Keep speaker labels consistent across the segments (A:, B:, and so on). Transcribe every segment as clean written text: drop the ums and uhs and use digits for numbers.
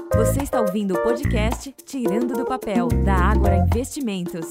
A: Você está ouvindo o podcast Tirando do Papel, da Ágora Investimentos.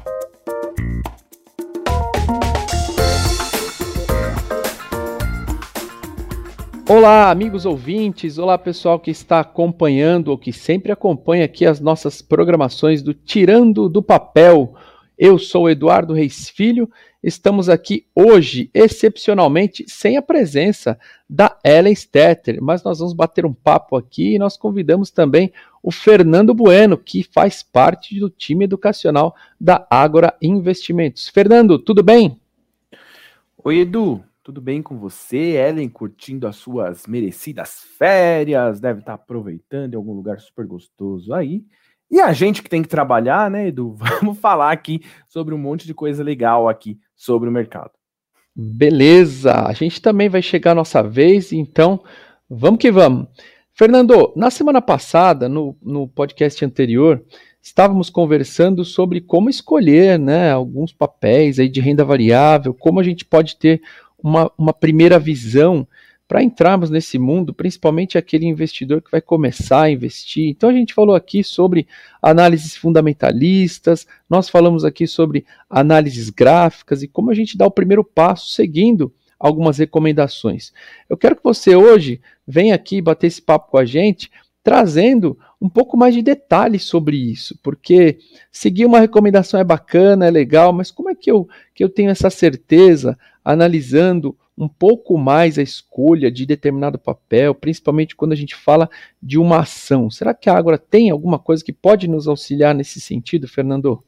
B: Olá, amigos ouvintes, olá pessoal que está acompanhando ou que sempre acompanha aqui as nossas programações do Tirando do Papel. Eu sou o Eduardo Reis Filho, estamos aqui hoje, excepcionalmente, sem a presença da Ellen Stetter, mas nós vamos bater um papo aqui e nós convidamos também o Fernando Bueno, que faz parte do time educacional da Ágora Investimentos. Fernando, tudo bem?
C: Oi, Edu. Tudo bem com você? Ellen curtindo as suas merecidas férias, deve estar aproveitando em algum lugar super gostoso aí. E a gente que tem que trabalhar, né, Edu? Vamos falar aqui sobre um monte de coisa legal aqui sobre o mercado.
B: Beleza, a gente também vai chegar a nossa vez, então vamos que vamos. Fernando, na semana passada, no podcast anterior, estávamos conversando sobre como escolher, né, alguns papéis aí de renda variável, como a gente pode ter uma primeira visão para entrarmos nesse mundo, principalmente aquele investidor que vai começar a investir. Então a gente falou aqui sobre análises fundamentalistas, nós falamos aqui sobre análises gráficas e como a gente dá o primeiro passo seguindo algumas recomendações. Eu quero que você hoje venha aqui bater esse papo com a gente, trazendo um pouco mais de detalhes sobre isso, porque seguir uma recomendação é bacana, é legal, mas como é que eu tenho essa certeza, analisando um pouco mais a escolha de determinado papel, principalmente quando a gente fala de uma ação? Será que a Ágora tem alguma coisa que pode nos auxiliar nesse sentido, Fernando?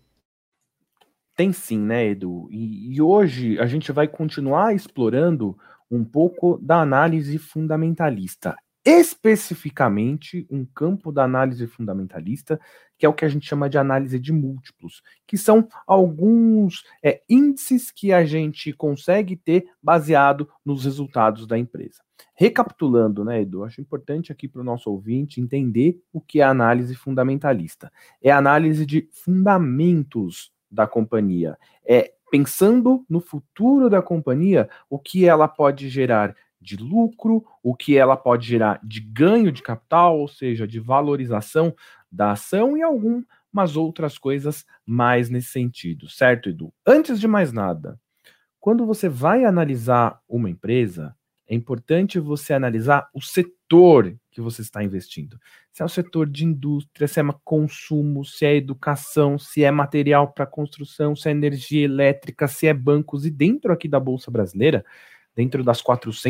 C: Tem sim, né, Edu? E hoje a gente vai continuar explorando um pouco da análise fundamentalista. Especificamente um campo da análise fundamentalista, que é o que a gente chama de análise de múltiplos, que são alguns índices que a gente consegue ter baseado nos resultados da empresa. Recapitulando, né, Edu, acho importante aqui para o nosso ouvinte entender o que é análise fundamentalista. É a análise de fundamentos da companhia. É pensando no futuro da companhia, o que ela pode gerar de lucro, o que ela pode gerar de ganho de capital, ou seja, de valorização da ação e algumas outras coisas mais nesse sentido, certo, Edu? Antes de mais nada, quando você vai analisar uma empresa, é importante você analisar o setor que você está investindo. Se é o setor de indústria, se é consumo, se é educação, se é material para construção, se é energia elétrica, se é bancos. E dentro aqui da Bolsa Brasileira, dentro das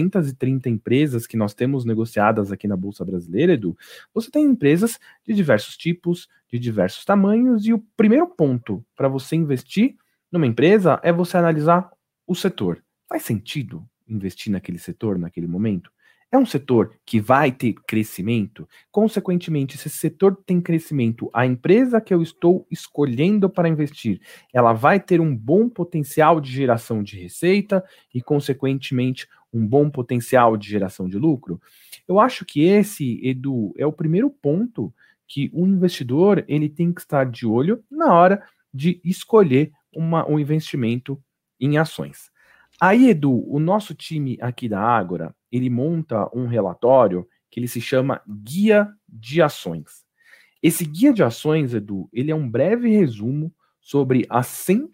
C: 430 empresas que nós temos negociadas aqui na Bolsa Brasileira, Edu, você tem empresas de diversos tipos, de diversos tamanhos, e o primeiro ponto para você investir numa empresa é você analisar o setor. Faz sentido investir naquele setor, naquele momento? É um setor que vai ter crescimento? Consequentemente, se esse setor tem crescimento, a empresa que eu estou escolhendo para investir, ela vai ter um bom potencial de geração de receita e, consequentemente, um bom potencial de geração de lucro? Eu acho que esse, Edu, é o primeiro ponto que o investidor ele tem que estar de olho na hora de escolher um investimento em ações. Aí, Edu, o nosso time aqui da Ágora, ele monta um relatório que ele se chama Guia de Ações. Esse Guia de Ações, Edu, ele é um breve resumo sobre as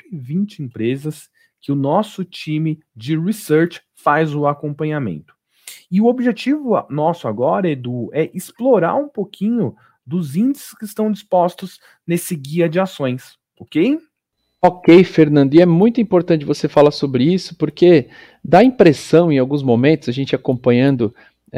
C: 120 empresas que o nosso time de research faz o acompanhamento. E o objetivo nosso agora, Edu, é explorar um pouquinho dos índices que estão dispostos nesse Guia de Ações, ok?
B: Ok, Fernando, e é muito importante você falar sobre isso, porque dá a impressão, em alguns momentos, a gente acompanhando,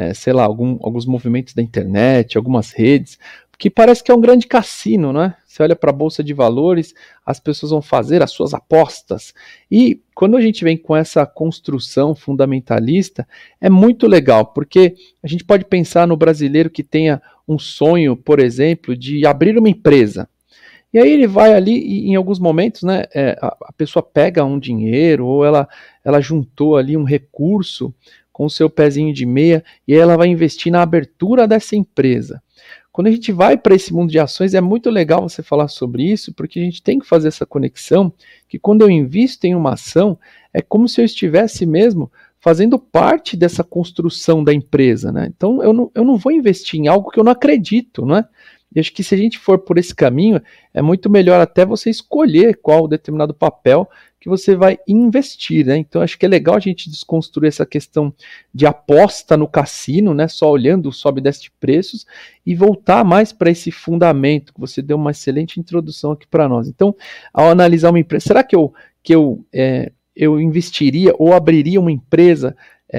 B: alguns movimentos da internet, algumas redes, que parece que é um grande cassino, né? Você olha para a Bolsa de Valores, as pessoas vão fazer as suas apostas, e quando a gente vem com essa construção fundamentalista, é muito legal, porque a gente pode pensar no brasileiro que tenha um sonho, por exemplo, de abrir uma empresa. E aí ele vai ali e em alguns momentos, né, a pessoa pega um dinheiro ou ela juntou ali um recurso com o seu pezinho de meia e aí ela vai investir na abertura dessa empresa. Quando a gente vai para esse mundo de ações, é muito legal você falar sobre isso, porque a gente tem que fazer essa conexão, que quando eu invisto em uma ação, é como se eu estivesse mesmo fazendo parte dessa construção da empresa, né? Então eu não vou investir em algo que eu não acredito, não é? E acho que se a gente for por esse caminho, é muito melhor até você escolher qual determinado papel que você vai investir, né? Então acho que é legal a gente desconstruir essa questão de aposta no cassino, né? Só olhando o sobe e desce de preços e voltar mais para esse fundamento, que você deu uma excelente introdução aqui para nós. Então, ao analisar uma empresa, será que eu investiria ou abriria uma empresa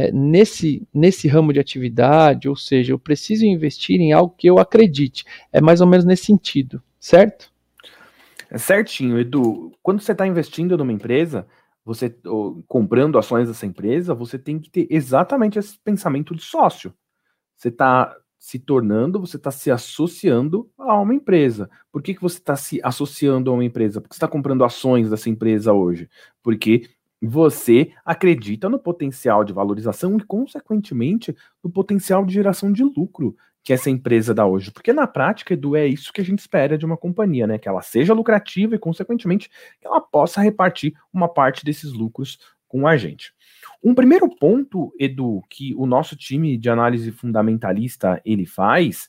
B: nesse ramo de atividade? Ou seja, eu preciso investir em algo que eu acredite. É mais ou menos nesse sentido, certo?
C: É certinho, Edu. Quando você está investindo numa empresa, comprando ações dessa empresa, você tem que ter exatamente esse pensamento de sócio. Você está você está se associando a uma empresa. Por que você está se associando a uma empresa? Porque você está comprando ações dessa empresa hoje? Porque você acredita no potencial de valorização e, consequentemente, no potencial de geração de lucro que essa empresa dá hoje. Porque na prática, Edu, é isso que a gente espera de uma companhia, né? Que ela seja lucrativa e, consequentemente, que ela possa repartir uma parte desses lucros com a gente. Um primeiro ponto, Edu, que o nosso time de análise fundamentalista ele faz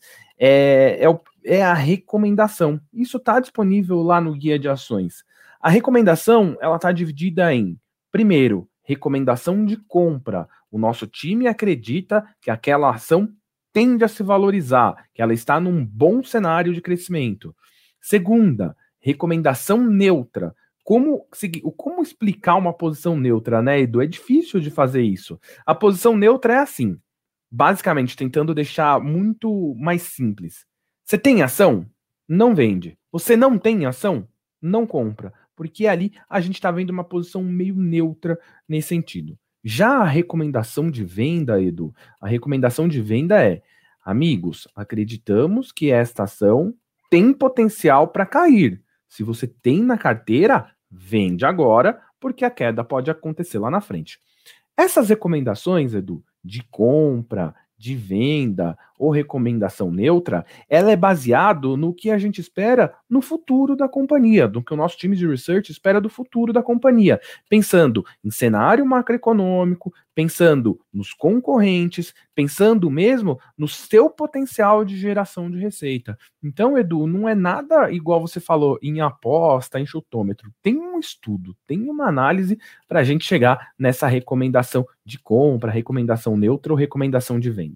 C: é a recomendação. Isso está disponível lá no guia de ações. A recomendação ela está dividida em, primeiro, recomendação de compra. O nosso time acredita que aquela ação tende a se valorizar, que ela está num bom cenário de crescimento. Segunda, recomendação neutra. Como explicar uma posição neutra, né, Edu? É difícil de fazer isso. A posição neutra é assim, basicamente tentando deixar muito mais simples. Você tem ação? Não vende. Você não tem ação? Não compra. Porque ali a gente está vendo uma posição meio neutra nesse sentido. Já a recomendação de venda, Edu, a recomendação de venda é: amigos, acreditamos que esta ação tem potencial para cair. Se você tem na carteira, vende agora, porque a queda pode acontecer lá na frente. Essas recomendações, Edu, de compra, de venda ou recomendação neutra, ela é baseado no que a gente espera no futuro da companhia, do que o nosso time de research espera do futuro da companhia, pensando em cenário macroeconômico, pensando nos concorrentes, pensando mesmo no seu potencial de geração de receita. Então, Edu, não é nada igual você falou em aposta, em chutômetro. Tem um estudo, tem uma análise para a gente chegar nessa recomendação de compra, recomendação neutra ou recomendação de venda.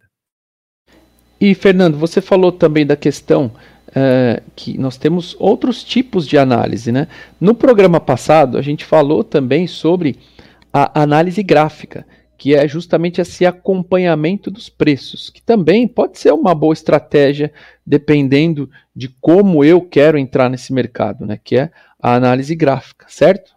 B: E, Fernando, você falou também da questão que nós temos outros tipos de análise, né? No programa passado, a gente falou também sobre a análise gráfica, que é justamente esse acompanhamento dos preços, que também pode ser uma boa estratégia, dependendo de como eu quero entrar nesse mercado, né? Que é a análise gráfica, certo?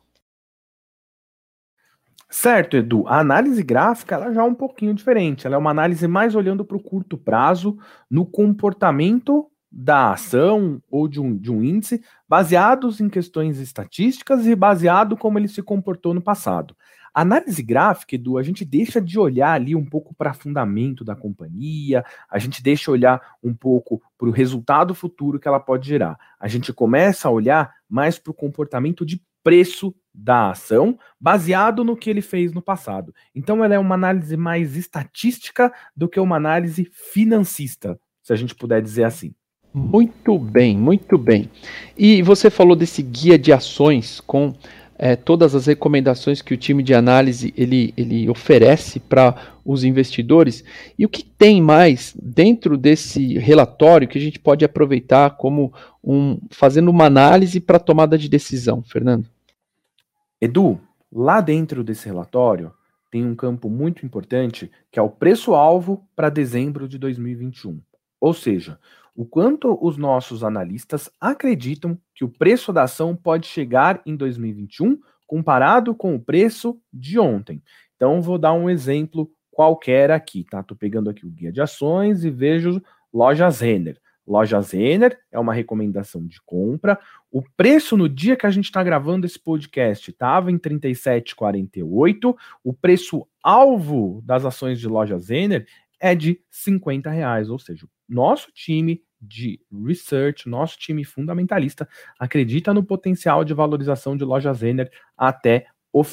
C: Certo, Edu. A análise gráfica ela já é um pouquinho diferente. Ela é uma análise mais olhando para o curto prazo, no comportamento da ação ou de um índice, baseados em questões estatísticas e baseado como ele se comportou no passado. A análise gráfica, Edu, a gente deixa de olhar ali um pouco para fundamento da companhia, a gente deixa olhar um pouco para o resultado futuro que ela pode gerar. A gente começa a olhar mais para o comportamento de preço da ação, baseado no que ele fez no passado. Então ela é uma análise mais estatística do que uma análise financista, se a gente puder dizer assim.
B: Muito bem, muito bem. E você falou desse guia de ações com todas as recomendações que o time de análise ele oferece para os investidores. E o que tem mais dentro desse relatório que a gente pode aproveitar como fazendo uma análise para tomada de decisão, Fernando?
C: Edu, lá dentro desse relatório tem um campo muito importante que é o preço-alvo para dezembro de 2021. Ou seja, o quanto os nossos analistas acreditam que o preço da ação pode chegar em 2021 comparado com o preço de ontem. Então, vou dar um exemplo qualquer aqui, tá? Estou pegando aqui o guia de ações e vejo Lojas Renner. Lojas Renner é uma recomendação de compra. O preço no dia que a gente está gravando esse podcast estava em R$ 37,48. O preço-alvo das ações de Lojas Renner é de R$ 50, ou seja, nosso time de research, nosso time fundamentalista acredita no potencial de valorização de Lojas Renner até o fim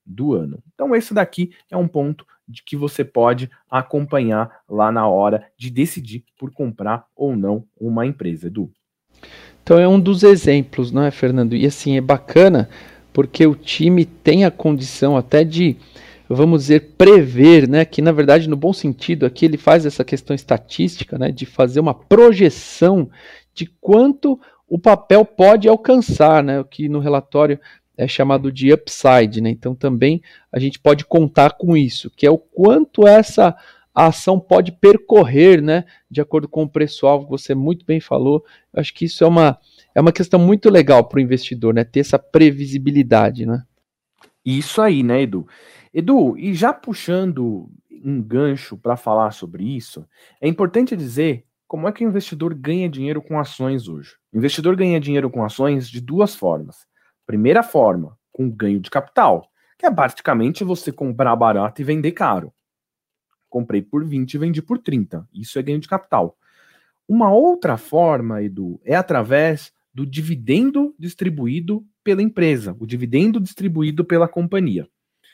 C: do ano. Então esse daqui é um ponto de que você pode acompanhar lá na hora de decidir por comprar ou não uma empresa, Edu.
B: Então é um dos exemplos, não é, Fernando? E assim, é bacana porque o time tem a condição até de, vamos dizer, prever, né? Que na verdade, no bom sentido, aqui ele faz essa questão estatística, né? De fazer uma projeção de quanto o papel pode alcançar, né? O que no relatório é chamado de upside, né? Então também a gente pode contar com isso, que é o quanto essa ação pode percorrer, né? De acordo com o preço-alvo que você muito bem falou. Eu acho que isso é uma questão muito legal para o investidor, né? Ter essa previsibilidade, né?
C: Isso aí, né, Edu? Edu, e já puxando um gancho para falar sobre isso, é importante dizer como é que o investidor ganha dinheiro com ações hoje. O investidor ganha dinheiro com ações de duas formas. Primeira forma, com ganho de capital, que é basicamente você comprar barato e vender caro. Comprei por 20 e vendi por 30. Isso é ganho de capital. Uma outra forma, Edu, é através do dividendo distribuído pela empresa, o dividendo distribuído pela companhia.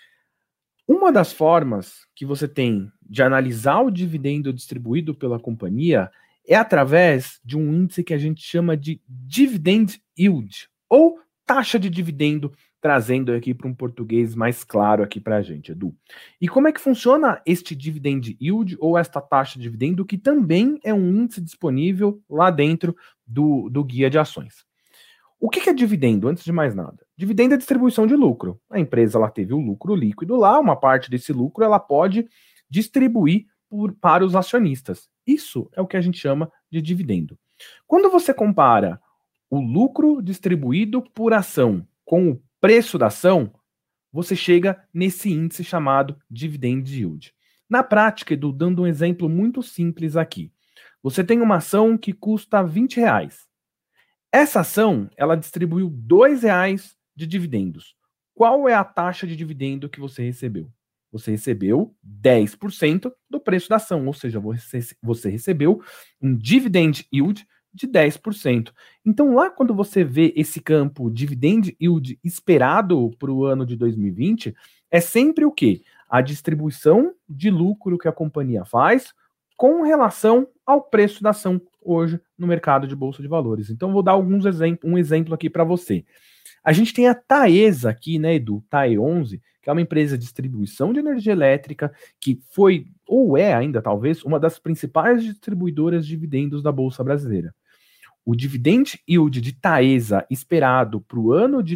C: Uma das formas que você tem de analisar o dividendo distribuído pela companhia é através de um índice que a gente chama de dividend yield, ou taxa de dividendo, trazendo aqui para um português mais claro aqui para a gente, Edu. E como é que funciona este dividend yield, ou esta taxa de dividendo, que também é um índice disponível lá dentro do guia de ações. O que é dividendo, antes de mais nada? Dividendo é distribuição de lucro. A empresa ela teve o lucro líquido lá, uma parte desse lucro ela pode distribuir para os acionistas. Isso é o que a gente chama de dividendo. Quando você compara o lucro distribuído por ação com o preço da ação, você chega nesse índice chamado dividend yield. Na prática, Edu, dando um exemplo muito simples aqui. Você tem uma ação que custa R$20. Essa ação, ela distribuiu R$2 de dividendos. Qual é a taxa de dividendo que você recebeu? Você recebeu 10% do preço da ação, ou seja, você recebeu um dividend yield de 10%. Então, lá quando você vê esse campo dividend yield esperado para o ano de 2020, é sempre o quê? A distribuição de lucro que a companhia faz com relação ao preço da ação hoje no mercado de bolsa de valores. Então, vou dar um exemplo aqui para você. A gente tem a Taesa aqui, né, Edu? TAE11, que é uma empresa de distribuição de energia elétrica, que foi, ou é ainda talvez, uma das principais distribuidoras de dividendos da Bolsa Brasileira. O dividend yield de Taesa esperado para o ano de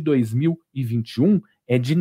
C: 2021 é de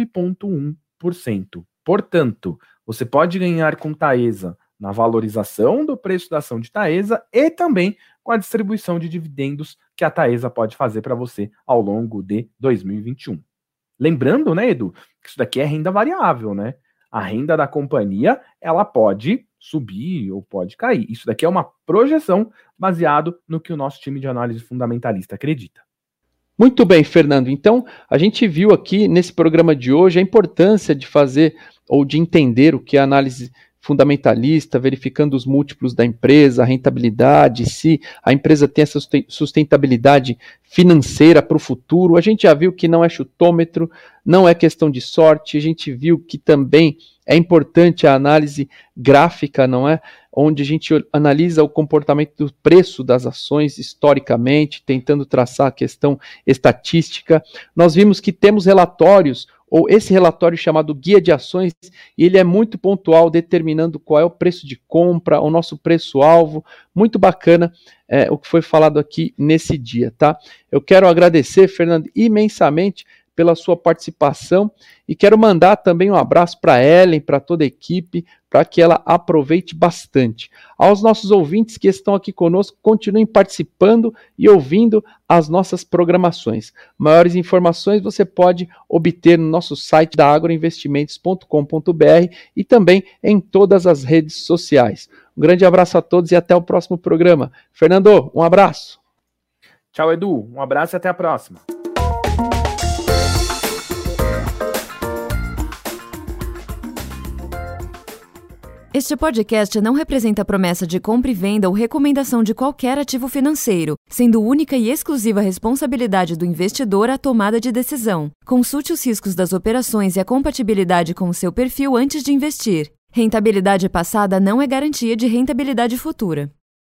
C: 9,1%. Portanto, você pode ganhar com Taesa na valorização do preço da ação de Taesa e também com a distribuição de dividendos que a Taesa pode fazer para você ao longo de 2021. Lembrando, né, Edu, que isso daqui é renda variável, né? A renda da companhia, ela pode subir ou pode cair. Isso daqui é uma projeção baseado no que o nosso time de análise fundamentalista acredita.
B: Muito bem, Fernando. Então, a gente viu aqui nesse programa de hoje a importância de fazer ou de entender o que é análise fundamentalista, verificando os múltiplos da empresa, a rentabilidade, se a empresa tem essa sustentabilidade financeira para o futuro. A gente já viu que não é chutômetro, não é questão de sorte, a gente viu que também é importante a análise gráfica, não é? Onde a gente analisa o comportamento do preço das ações historicamente, tentando traçar a questão estatística. Nós vimos que temos relatórios, ou esse relatório chamado Guia de Ações, e ele é muito pontual, determinando qual é o preço de compra, o nosso preço-alvo. Muito bacana o que foi falado aqui nesse dia, tá? Eu quero agradecer, Fernando, imensamente pela sua participação e quero mandar também um abraço para a Ellen, para toda a equipe, para que ela aproveite bastante. Aos nossos ouvintes que estão aqui conosco, continuem participando e ouvindo as nossas programações. Maiores informações você pode obter no nosso site da agroinvestimentos.com.br e também em todas as redes sociais. Um grande abraço a todos e até o próximo programa. Fernando, um abraço.
C: Tchau, Edu. Um abraço e até a próxima.
A: Este podcast não representa promessa de compra e venda ou recomendação de qualquer ativo financeiro, sendo única e exclusiva responsabilidade do investidor a tomada de decisão. Consulte os riscos das operações e a compatibilidade com o seu perfil antes de investir. Rentabilidade passada não é garantia de rentabilidade futura.